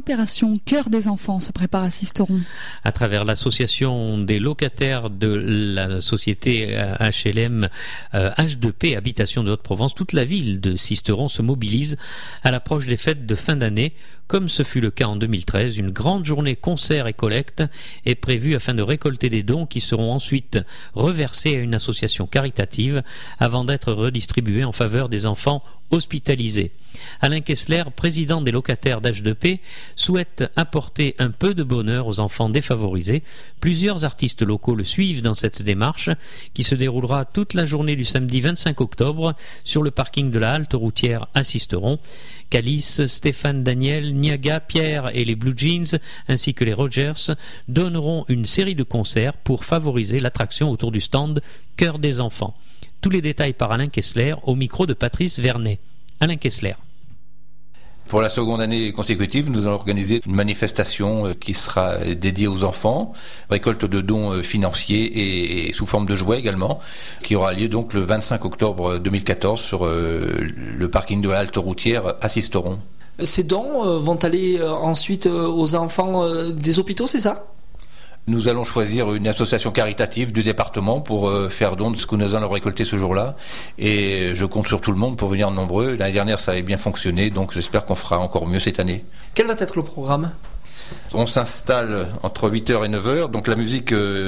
opération Cœur des enfants se prépare à Sisteron? À travers l'association des locataires de la société HLM H2P Habitation de Haute-Provence, toute la ville de Sisteron se mobilise à l'approche des fêtes de fin d'année. Comme ce fut le cas en 2013, une grande journée concert et collecte est prévue afin de récolter des dons qui seront ensuite reversés à une association caritative avant d'être redistribués en faveur des enfants hospitalisés. Alain Kessler, président des locataires d'H2P, souhaite apporter un peu de bonheur aux enfants défavorisés. Plusieurs artistes locaux le suivent dans cette démarche qui se déroulera toute la journée du samedi 25 octobre sur le parking de la halte routière à Sisteron. Calice, Stéphane Daniel, Niaga, Pierre et les Blue Jeans ainsi que les Rogers donneront une série de concerts pour favoriser l'attraction autour du stand Cœur des enfants. Tous les détails par Alain Kessler au micro de Patrice Vernet. Alain Kessler. Pour la seconde année consécutive, nous allons organiser une manifestation qui sera dédiée aux enfants, récolte de dons financiers et sous forme de jouets également, qui aura lieu donc le 25 octobre 2014 sur le parking de la halte routière à Sisteron. Ces dons vont aller ensuite aux enfants des hôpitaux, c'est ça ? Nous allons choisir une association caritative du département pour faire don de ce que nous allons récolter ce jour-là. Et je compte sur tout le monde pour venir nombreux. L'année dernière, ça avait bien fonctionné, donc j'espère qu'on fera encore mieux cette année. Quel va être le programme ? On s'installe entre 8h et 9h, donc la musique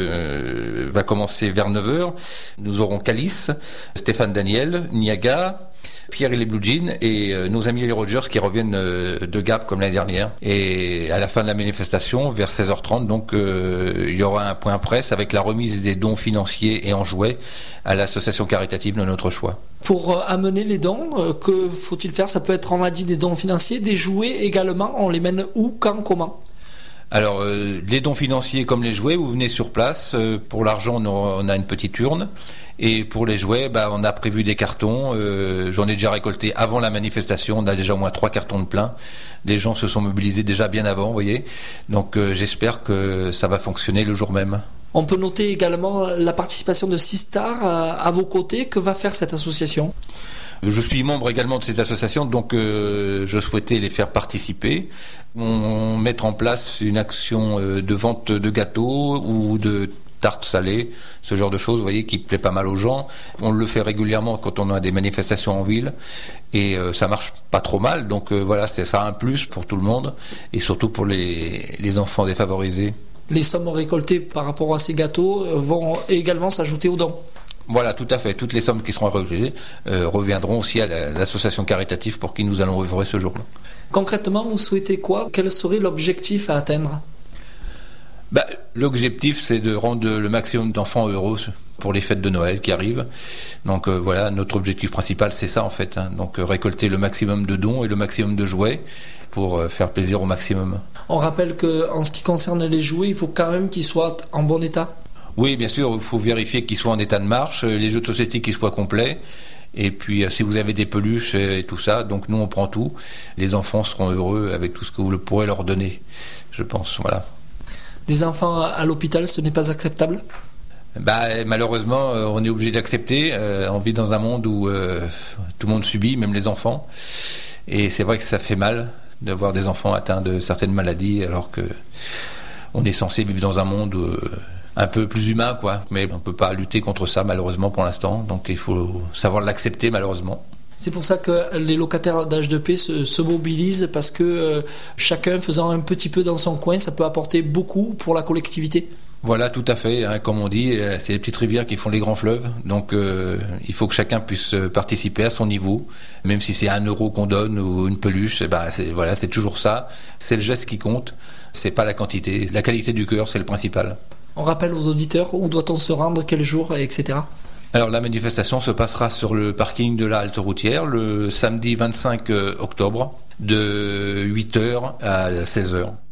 va commencer vers 9h. Nous aurons Calice, Stéphane Daniel, Niaga, Pierre et les Blue Jeans et nos amis les Rogers qui reviennent de Gap comme l'année dernière. Et à la fin de la manifestation, vers 16h30, donc il y aura un point presse avec la remise des dons financiers et en jouets à l'association caritative de notre choix. Pour amener les dons, que faut-il faire ? Ça peut être, on l'a dit, des dons financiers, des jouets également. On les mène où, quand, comment ? Alors, les dons financiers comme les jouets, vous venez sur place. Pour l'argent, on a une petite urne. Et pour les jouets, on a prévu des cartons. J'en ai déjà récolté avant la manifestation. On a déjà au moins 3 cartons de plein. Les gens se sont mobilisés déjà bien avant, vous voyez. Donc, j'espère que ça va fonctionner le jour même. On peut noter également la participation de Sistar à vos côtés. Que va faire cette association ? Je suis membre également de cette association, donc je souhaitais les faire participer. On mettre en place une action de vente de gâteaux ou de tartes salées, ce genre de choses, vous voyez, qui plaît pas mal aux gens. On le fait régulièrement quand on a des manifestations en ville et ça marche pas trop mal. Donc voilà, c'est ça un plus pour tout le monde et surtout pour les enfants défavorisés. Les sommes récoltées par rapport à ces gâteaux vont également s'ajouter aux dons. Voilà, tout à fait. Toutes les sommes qui seront récoltées reviendront aussi à l'association caritative pour qui nous allons œuvrer ce jour-là. Concrètement, vous souhaitez quoi ? Quel serait l'objectif à atteindre ? L'objectif, c'est de rendre le maximum d'enfants heureux pour les fêtes de Noël qui arrivent. Donc voilà, notre objectif principal, c'est ça en fait. Donc récolter le maximum de dons et le maximum de jouets pour faire plaisir au maximum. On rappelle qu'en ce qui concerne les jouets, il faut quand même qu'ils soient en bon état. Oui, bien sûr, il faut vérifier qu'ils soient en état de marche, les jeux de société qu'ils soient complets. Et puis, si vous avez des peluches et tout ça, donc nous, on prend tout. Les enfants seront heureux avec tout ce que vous pourrez leur donner, je pense, voilà. Des enfants à l'hôpital, ce n'est pas acceptable ? Malheureusement, on est obligé d'accepter. On vit dans un monde où tout le monde subit, même les enfants. Et c'est vrai que ça fait mal de voir des enfants atteints de certaines maladies, alors que on est censé vivre dans un monde un peu plus humain, quoi. Mais on ne peut pas lutter contre ça, malheureusement, pour l'instant. Donc il faut savoir l'accepter, malheureusement. C'est pour ça que les locataires d'H2P se mobilisent, parce que chacun faisant un petit peu dans son coin, ça peut apporter beaucoup pour la collectivité. Voilà, tout à fait. Comme on dit, c'est les petites rivières qui font les grands fleuves. Donc il faut que chacun puisse participer à son niveau, même si c'est 1 euro qu'on donne ou une peluche. C'est toujours ça. C'est le geste qui compte. C'est pas la quantité. La qualité du cœur, c'est le principal. On rappelle aux auditeurs où doit-on se rendre, quel jour, etc. Alors la manifestation se passera sur le parking de la halte routière le samedi 25 octobre de 8h à 16h.